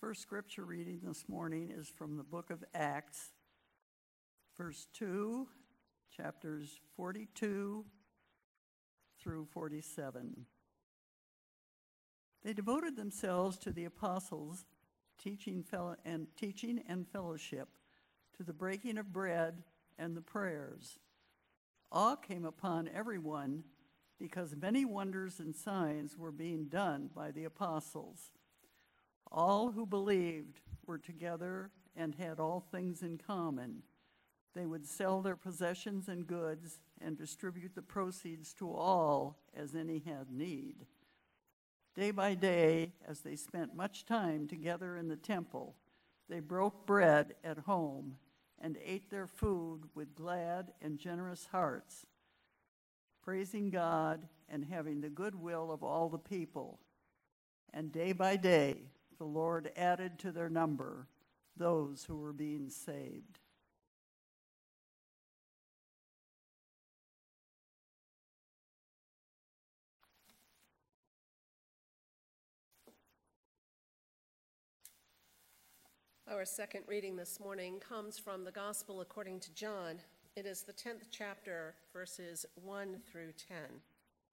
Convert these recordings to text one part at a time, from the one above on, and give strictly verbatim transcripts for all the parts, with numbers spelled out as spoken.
first scripture reading this morning is from the book of Acts, verse two, chapters forty-two through forty-seven. They devoted themselves to the apostles, teaching fellow and teaching and fellowship, to the breaking of bread and the prayers. Awe came upon everyone because many wonders and signs were being done by the apostles. All who believed were together and had all things in common. They would sell their possessions and goods and distribute the proceeds to all as any had need. Day by day, as they spent much time together in the temple, they broke bread at home and ate their food with glad and generous hearts, praising God and having the goodwill of all the people. And day by day, the Lord added to their number those who were being saved. Our second reading this morning comes from the Gospel according to John. It is the tenth chapter, verses one through ten.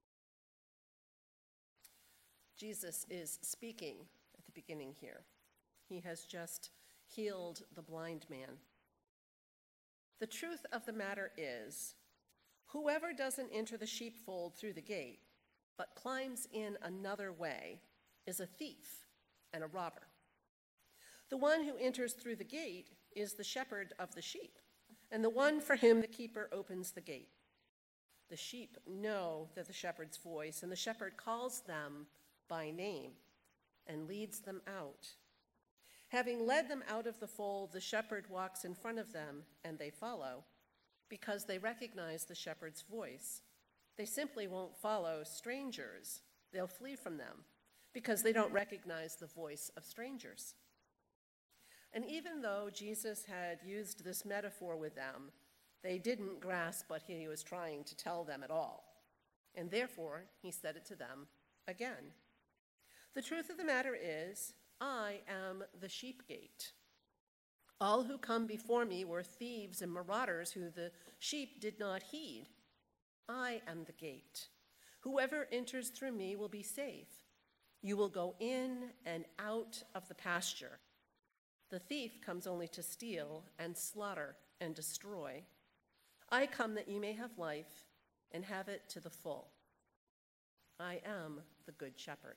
Jesus is speaking at the beginning here. He has just healed the blind man. The truth of the matter is, whoever doesn't enter the sheepfold through the gate, but climbs in another way, is a thief and a robber. The one who enters through the gate is the shepherd of the sheep, and the one for whom the keeper opens the gate. The sheep know that the shepherd's voice, and the shepherd calls them by name and leads them out. Having led them out of the fold, the shepherd walks in front of them, and they follow, because they recognize the shepherd's voice. They simply won't follow strangers. They'll flee from them, because they don't recognize the voice of strangers. And even though Jesus had used this metaphor with them, they didn't grasp what he was trying to tell them at all. And therefore, he said it to them again. The truth of the matter is, I am the sheep gate. All who come before me were thieves and marauders who the sheep did not heed. I am the gate. Whoever enters through me will be safe. You will go in and out of the pasture. The thief comes only to steal and slaughter and destroy. I come that you may have life and have it to the full. I am the good shepherd.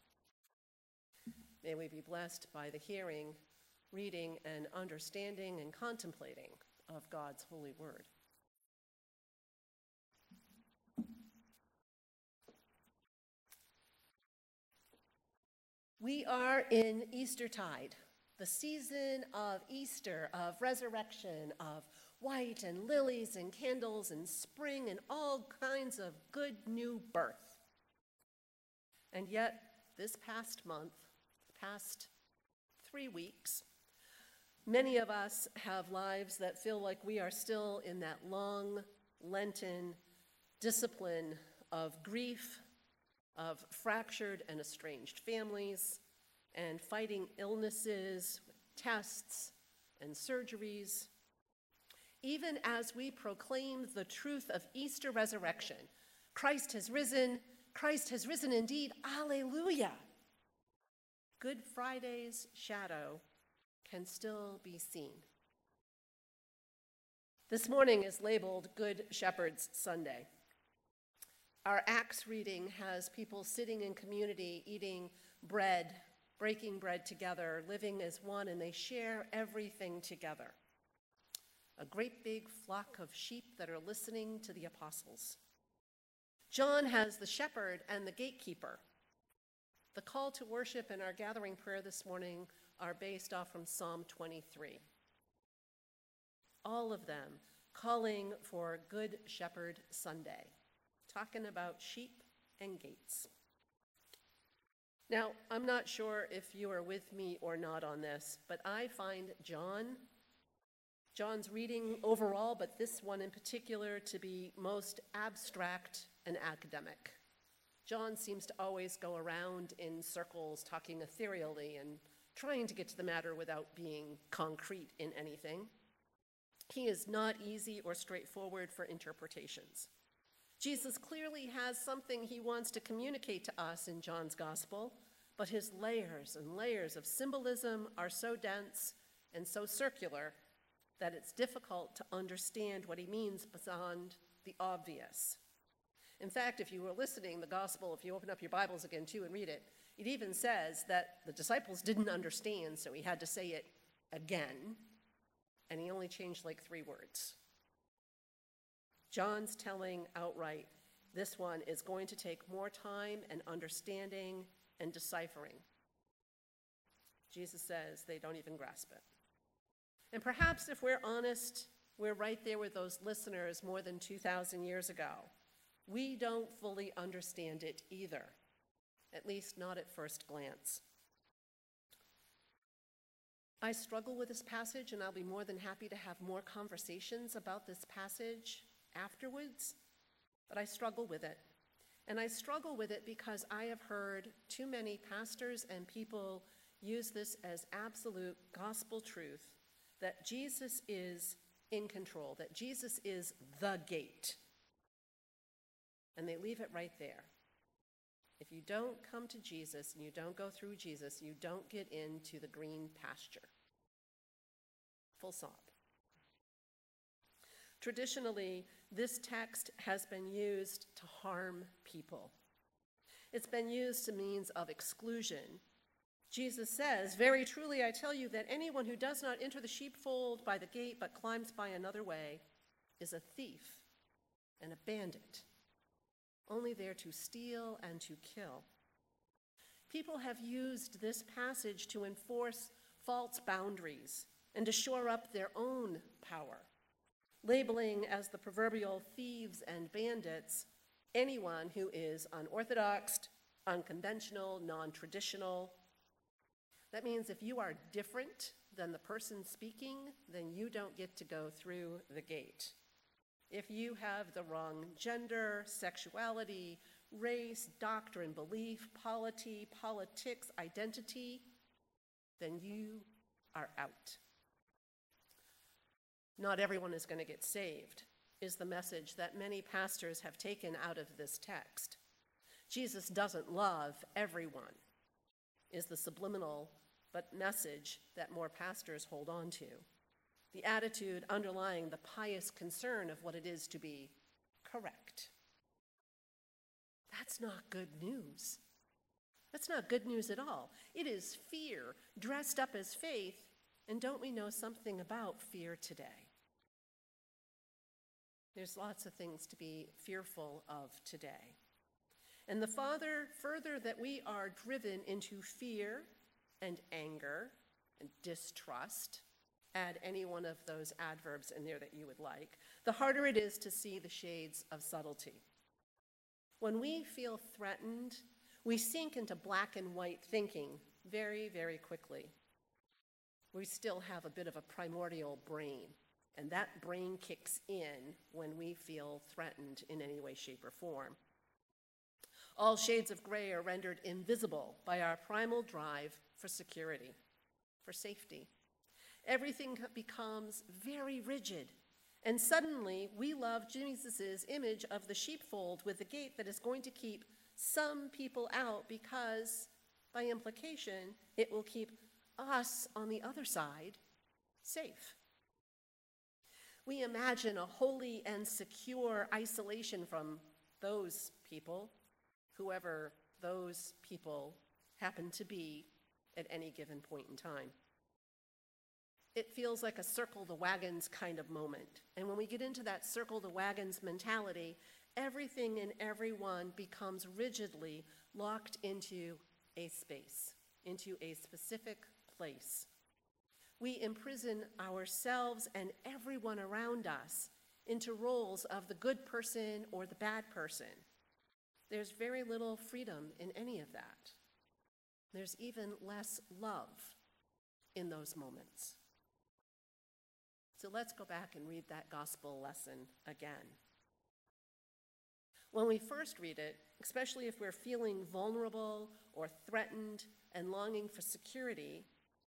May we be blessed by the hearing, reading, and understanding and contemplating of God's holy word. We are in Eastertide, the season of Easter, of resurrection, of white and lilies and candles and spring and all kinds of good new birth. And yet, this past month, past three weeks, many of us have lives that feel like we are still in that long Lenten discipline of grief, of fractured and estranged families, and fighting illnesses, tests, and surgeries. Even as we proclaim the truth of Easter resurrection, Christ has risen, Christ has risen indeed, alleluia. Good Friday's shadow can still be seen. This morning is labeled Good Shepherd's Sunday. Our Acts reading has people sitting in community, eating bread, breaking bread together, living as one, and they share everything together. A great big flock of sheep that are listening to the apostles. John has the shepherd and the gatekeeper. The call to worship and our gathering prayer this morning are based off from Psalm twenty-three. All of them calling for Good Shepherd Sunday, talking about sheep and gates. Now, I'm not sure if you are with me or not on this, but I find John, John's reading overall, but this one in particular, to be most abstract and academic. John seems to always go around in circles talking ethereally and trying to get to the matter without being concrete in anything. He is not easy or straightforward for interpretations. Jesus clearly has something he wants to communicate to us in John's gospel, but his layers and layers of symbolism are so dense and so circular that it's difficult to understand what he means beyond the obvious. In fact, if you were listening, the gospel, if you open up your Bibles again too and read it, it even says that the disciples didn't understand, so he had to say it again, and he only changed like three words. John's telling outright, this one is going to take more time and understanding and deciphering. Jesus says they don't even grasp it. And perhaps if we're honest, we're right there with those listeners more than two thousand years ago. We don't fully understand it either, at least not at first glance. I struggle with this passage, and I'll be more than happy to have more conversations about this passage afterwards, but I struggle with it. And I struggle with it because I have heard too many pastors and people use this as absolute gospel truth, that Jesus is in control, that Jesus is the gate. And they leave it right there. If you don't come to Jesus and you don't go through Jesus, you don't get into the green pasture. Full stop. Traditionally, this text has been used to harm people. It's been used to means of exclusion. Jesus says, "Very truly I tell you that anyone who does not enter the sheepfold by the gate but climbs by another way is a thief and a bandit, only there to steal and to kill." People have used this passage to enforce false boundaries and to shore up their own power, labeling as the proverbial thieves and bandits anyone who is unorthodox, unconventional, non-traditional. That means if you are different than the person speaking, then you don't get to go through the gate. If you have the wrong gender, sexuality, race, doctrine, belief, polity, politics, identity, then you are out. Not everyone is going to get saved, is the message that many pastors have taken out of this text. Jesus doesn't love everyone, is the subliminal but message that more pastors hold on to. The attitude underlying the pious concern of what it is to be correct. That's not good news. That's not good news at all. It is fear dressed up as faith, and don't we know something about fear today? There's lots of things to be fearful of today. And the farther, further that we are driven into fear and anger and distrust, add any one of those adverbs in there that you would like, the harder it is to see the shades of subtlety. When we feel threatened, we sink into black and white thinking very, very quickly. We still have a bit of a primordial brain, and that brain kicks in when we feel threatened in any way, shape, or form. All shades of gray are rendered invisible by our primal drive for security, for safety. Everything becomes very rigid, and suddenly we love Jesus' image of the sheepfold with the gate that is going to keep some people out because, by implication, it will keep us on the other side safe. We imagine a holy and secure isolation from those people, whoever those people happen to be at any given point in time. It feels like a circle the wagons kind of moment. And when we get into that circle the wagons mentality, everything and everyone becomes rigidly locked into a space, into a specific place. We imprison ourselves and everyone around us into roles of the good person or the bad person. There's very little freedom in any of that. There's even less love in those moments. So let's go back and read that gospel lesson again. When we first read it, especially if we're feeling vulnerable or threatened and longing for security,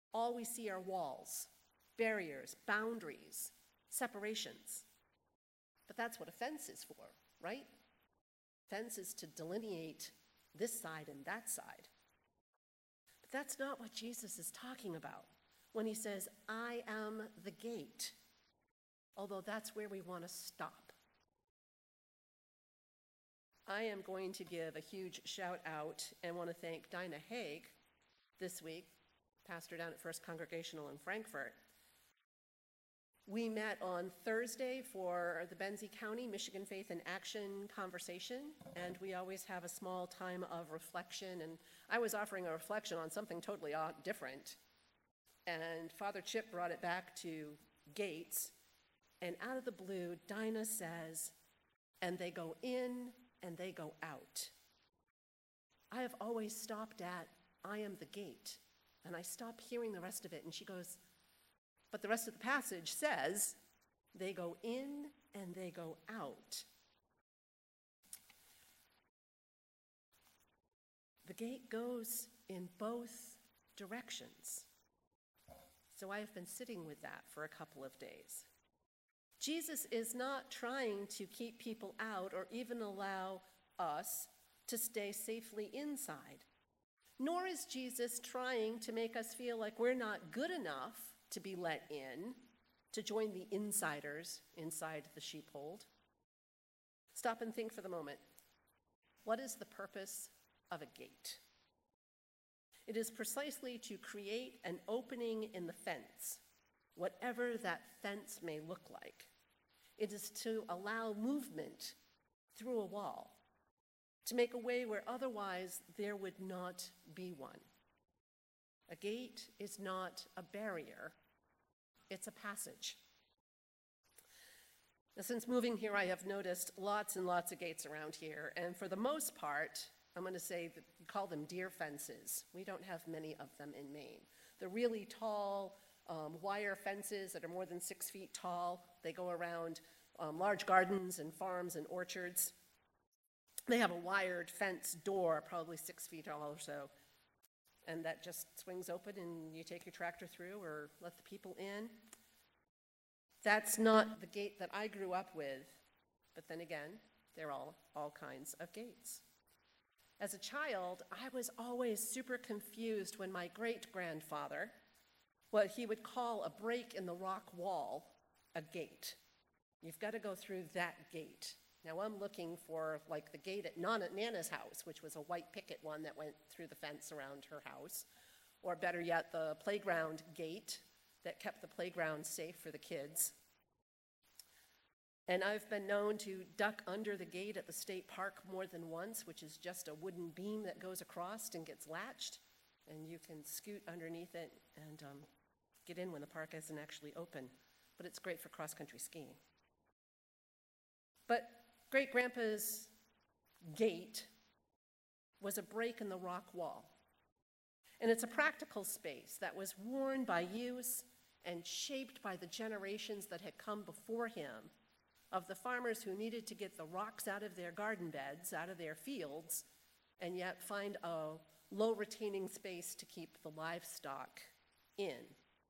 all we see are walls, barriers, boundaries, separations. But that's what a fence is for, right? Fence is to delineate this side and that side. But that's not what Jesus is talking about when he says, I am the gate, although that's where we want to stop. I am going to give a huge shout out and want to thank Dinah Haig this week, pastor down at First Congregational in Frankfurt. We met on Thursday for the Benzie County Michigan Faith in Action conversation, and we always have a small time of reflection, and I was offering a reflection on something totally different, and Father Chip brought it back to gates, and out of the blue, Dinah says, and they go in and they go out. I have always stopped at, I am the gate, and I stop hearing the rest of it, and she goes, but the rest of the passage says, they go in and they go out. The gate goes in both directions. So I have been sitting with that for a couple of days. Jesus is not trying to keep people out or even allow us to stay safely inside. Nor is Jesus trying to make us feel like we're not good enough to be let in, to join the insiders inside the sheepfold. Stop and think for the moment. What is the purpose of a gate? It is precisely to create an opening in the fence, whatever that fence may look like. It is to allow movement through a wall, to make a way where otherwise there would not be one. A gate is not a barrier, it's a passage. Now, since moving here, I have noticed lots and lots of gates around here, and for the most part, I'm going to say that we call them deer fences. We don't have many of them in Maine. The really tall um, wire fences that are more than six feet tall, they go around um, large gardens and farms and orchards. They have a wired fence door, probably six feet tall or so, and that just swings open and you take your tractor through or let the people in. That's not the gate that I grew up with, but then again, they're all, all kinds of gates. As a child, I was always super confused when my great-grandfather, what he would call a break in the rock wall, a gate. You've got to go through that gate. Now I'm looking for like the gate at Nana, Nana's house, which was a white picket one that went through the fence around her house, or better yet, the playground gate that kept the playground safe for the kids. And I've been known to duck under the gate at the state park more than once, which is just a wooden beam that goes across and gets latched, and you can scoot underneath it and um, get in when the park isn't actually open. But it's great for cross-country skiing. But Great-grandpa's gate was a break in the rock wall. And it's a practical space that was worn by use and shaped by the generations that had come before him, of the farmers who needed to get the rocks out of their garden beds, out of their fields, and yet find a low retaining space to keep the livestock in.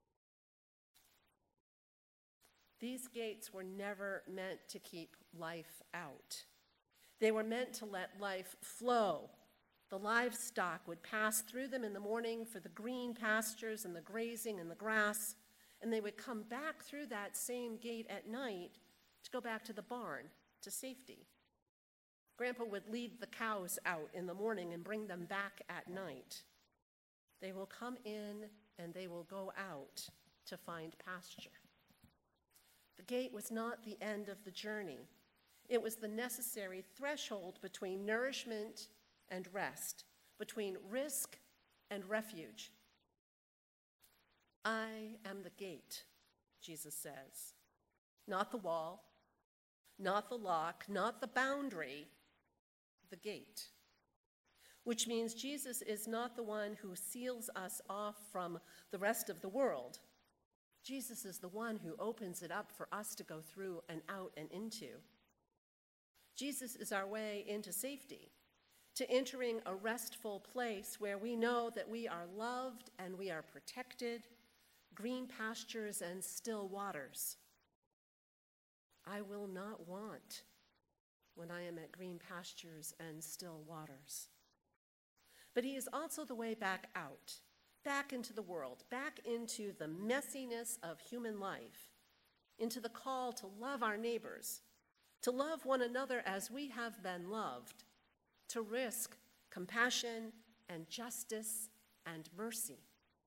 These gates were never meant to keep life out. They were meant to let life flow. The livestock would pass through them in the morning for the green pastures and the grazing and the grass, and they would come back through that same gate at night to go back to the barn, to safety. Grandpa would lead the cows out in the morning and bring them back at night. They will come in and they will go out to find pasture. The gate was not the end of the journey. It was the necessary threshold between nourishment and rest, between risk and refuge. I am the gate, Jesus says. Not the wall, not the lock, not the boundary, the gate. Which means Jesus is not the one who seals us off from the rest of the world. Jesus is the one who opens it up for us to go through and out and into. Jesus is our way into safety, to entering a restful place where we know that we are loved and we are protected, green pastures and still waters. I will not want when I am at green pastures and still waters. But he is also the way back out, back into the world, back into the messiness of human life, into the call to love our neighbors, to love one another as we have been loved, to risk compassion and justice and mercy.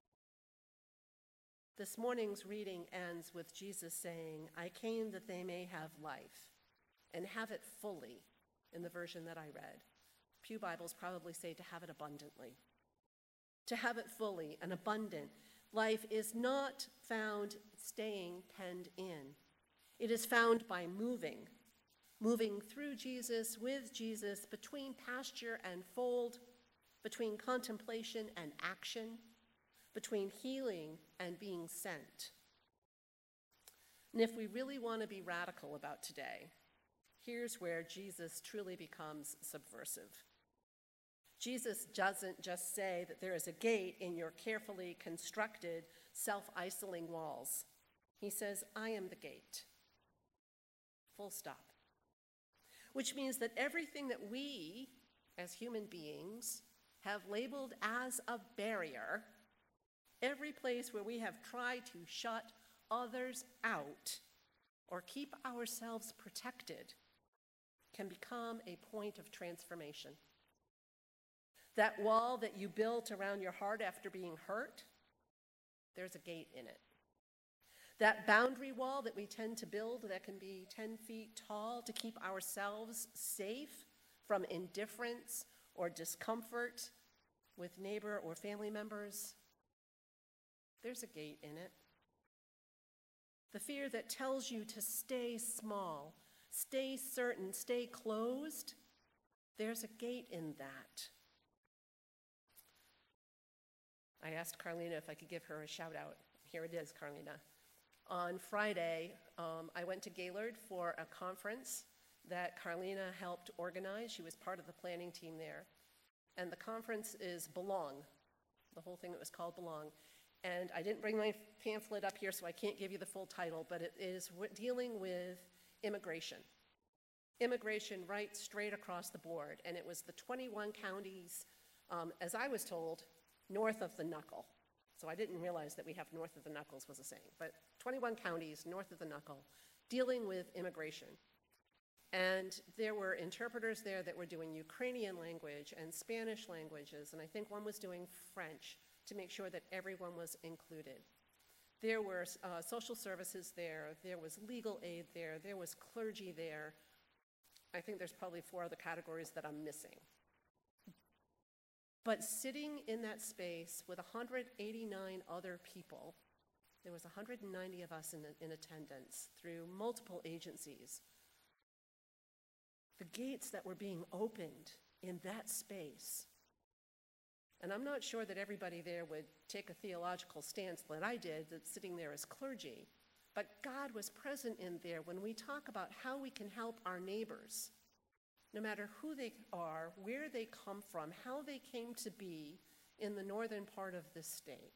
This morning's reading ends with Jesus saying, I came that they may have life and have it fully, in the version that I read. Pew Bibles probably say to have it abundantly. To have it fully and abundant. Life is not found staying penned in. It is found by moving, moving through Jesus, with Jesus, between pasture and fold, between contemplation and action, between healing and being sent. And if we really want to be radical about today, here's where Jesus truly becomes subversive. Jesus doesn't just say that there is a gate in your carefully constructed, self-isolating walls. He says, I am the gate. Full stop. Which means that everything that we, as human beings, have labeled as a barrier, every place where we have tried to shut others out or keep ourselves protected, can become a point of transformation. That wall that you built around your heart after being hurt, there's a gate in it. That boundary wall that we tend to build that can be ten feet tall to keep ourselves safe from indifference or discomfort with neighbor or family members, there's a gate in it. The fear that tells you to stay small, stay certain, stay closed, there's a gate in that. I asked Carlina if I could give her a shout out. Here it is, Carlina. On Friday, um, I went to Gaylord for a conference that Carlina helped organize. She was part of the planning team there. And the conference is Belong. The whole thing, it was called Belong. And I didn't bring my pamphlet up here, so I can't give you the full title, but it is w- dealing with immigration. Immigration right straight across the board. And it was the twenty-one counties, um, as I was told, north of the knuckle. So I didn't realize that we have north of the knuckles was a saying, but twenty-one counties north of the knuckle dealing with immigration. And there were interpreters there that were doing Ukrainian language and Spanish languages, and I think one was doing French to make sure that everyone was included. There were uh, social services there, there was legal aid there, there was clergy there. I think there's probably four other categories that I'm missing. But sitting in that space with one hundred eighty-nine other people, there was one hundred ninety of us in, in attendance through multiple agencies. The gates that were being opened in that space. And I'm not sure that everybody there would take a theological stance that I did, that sitting there as clergy, but God was present in there when we talk about how we can help our neighbors. No matter who they are, where they come from, how they came to be in the northern part of this state.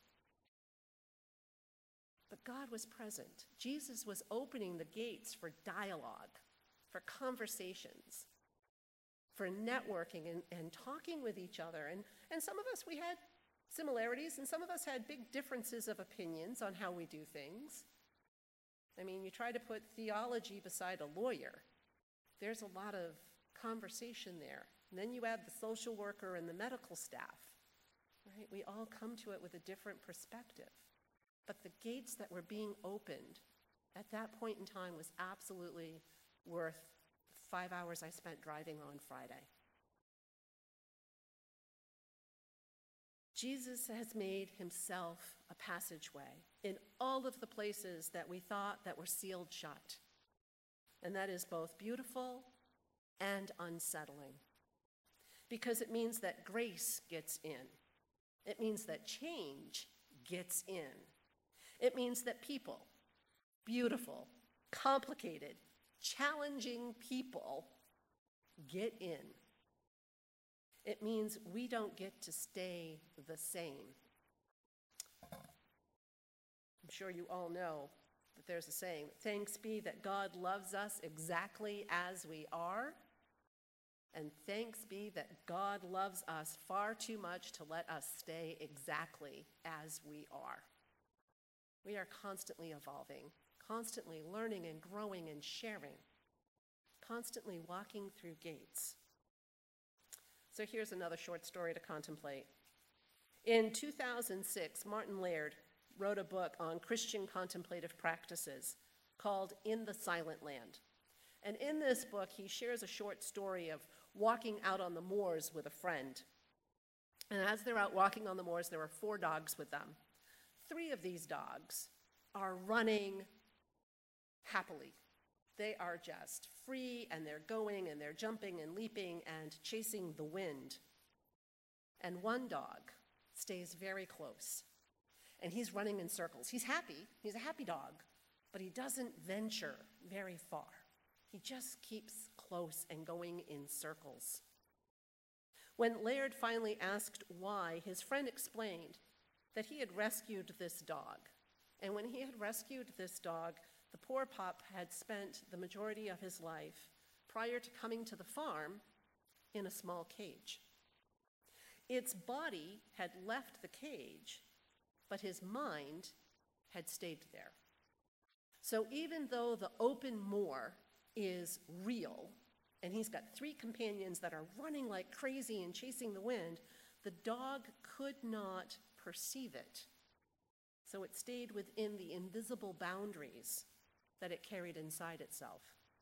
But God was present. Jesus was opening the gates for dialogue, for conversations, for networking and, and talking with each other. And, and some of us, we had similarities, and some of us had big differences of opinions on how we do things. I mean, you try to put theology beside a lawyer. There's a lot of conversation there. And then you add the social worker and the medical staff, right? We all come to it with a different perspective. But the gates that were being opened at that point in time was absolutely worth the five hours I spent driving on Friday. Jesus has made himself a passageway in all of the places that we thought that were sealed shut. And that is both beautiful and unsettling, because it means that grace gets in. It means that change gets in. It means that people, beautiful, complicated, challenging people, get in. It means we don't get to stay the same. I'm sure you all know that there's a saying, thanks be that God loves us exactly as we are, and thanks be that God loves us far too much to let us stay exactly as we are. We are constantly evolving, constantly learning and growing and sharing, constantly walking through gates. So here's another short story to contemplate. In two thousand six, Martin Laird wrote a book on Christian contemplative practices called In the Silent Land. And in this book, he shares a short story of walking out on the moors with a friend. And as they're out walking on the moors, there are four dogs with them. Three of these dogs are running happily. They are just free, and they're going, and they're jumping and leaping and chasing the wind. And one dog stays very close, and he's running in circles. He's happy. He's a happy dog, but he doesn't venture very far. He just keeps close and going in circles. When Laird finally asked why, his friend explained that he had rescued this dog. And when he had rescued this dog, the poor pup had spent the majority of his life, prior to coming to the farm, in a small cage. Its body had left the cage, but his mind had stayed there. So even though the open moor is real, and he's got three companions that are running like crazy and chasing the wind, the dog could not perceive it. So it stayed within the invisible boundaries that it carried inside itself.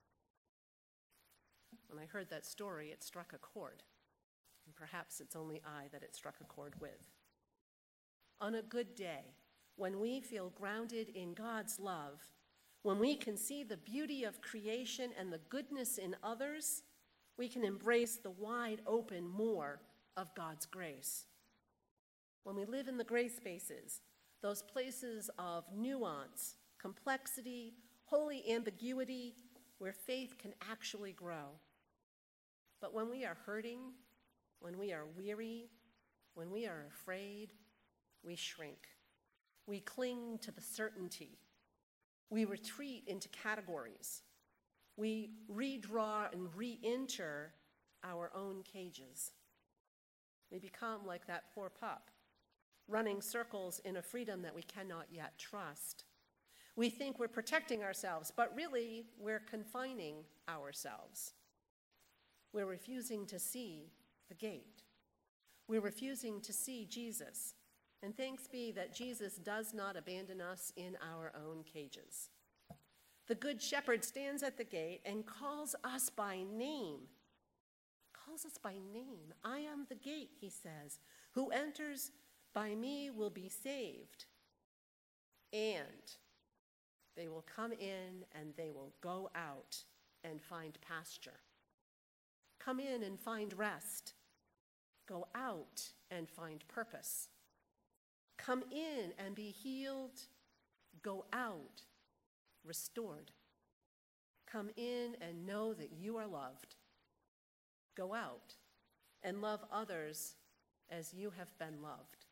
When I heard that story, it struck a chord, and perhaps it's only I that it struck a chord with. On a good day, when we feel grounded in God's love, when we can see the beauty of creation and the goodness in others, we can embrace the wide open moor of God's grace. When we live in the gray spaces, those places of nuance, complexity, holy ambiguity, where faith can actually grow. But when we are hurting, when we are weary, when we are afraid, we shrink. We cling to the certainty. We retreat into categories. We redraw and re-enter our own cages. We become like that poor pup, running circles in a freedom that we cannot yet trust. We think we're protecting ourselves, but really we're confining ourselves. We're refusing to see the gate. We're refusing to see Jesus. And thanks be that Jesus does not abandon us in our own cages. The Good Shepherd stands at the gate and calls us by name. Calls us by name. I am the gate, he says. Who enters by me will be saved. And they will come in and they will go out and find pasture. Come in and find rest. Go out and find purpose. Come in and be healed. Go out restored. Come in and know that you are loved. Go out and love others as you have been loved.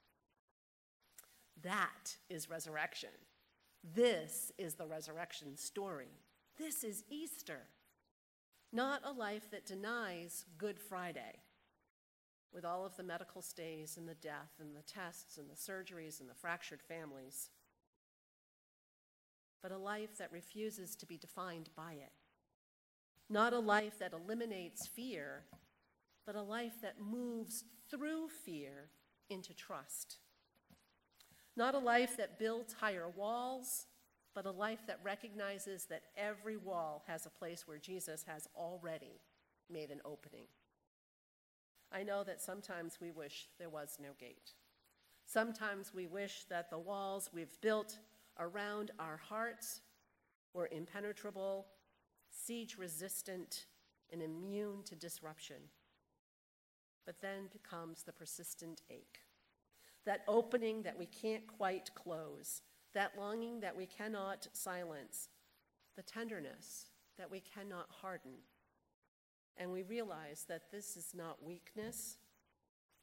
That is resurrection. This is the resurrection story. This is Easter. Not a life that denies Good Friday, with all of the medical stays and the death and the tests and the surgeries and the fractured families, but a life that refuses to be defined by it. Not a life that eliminates fear, but a life that moves through fear into trust. Not a life that builds higher walls, but a life that recognizes that every wall has a place where Jesus has already made an opening. I know that sometimes we wish there was no gate. Sometimes we wish that the walls we've built around our hearts were impenetrable, siege-resistant, and immune to disruption. But then becomes the persistent ache. That opening that we can't quite close, that longing that we cannot silence, the tenderness that we cannot harden. And we realize that this is not weakness,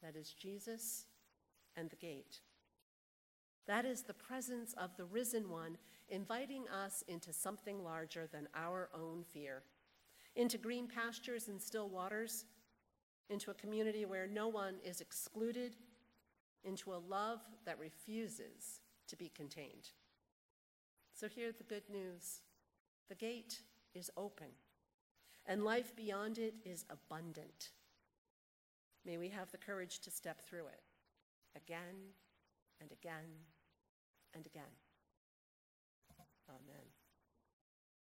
That is Jesus and the gate. That is the presence of the risen one inviting us into something larger than our own fear, into green pastures and still waters, into a community where no one is excluded, into a love that refuses to be contained. So hear the good news. The gate is open, and life beyond it is abundant. May we have the courage to step through it again and again and again. Amen.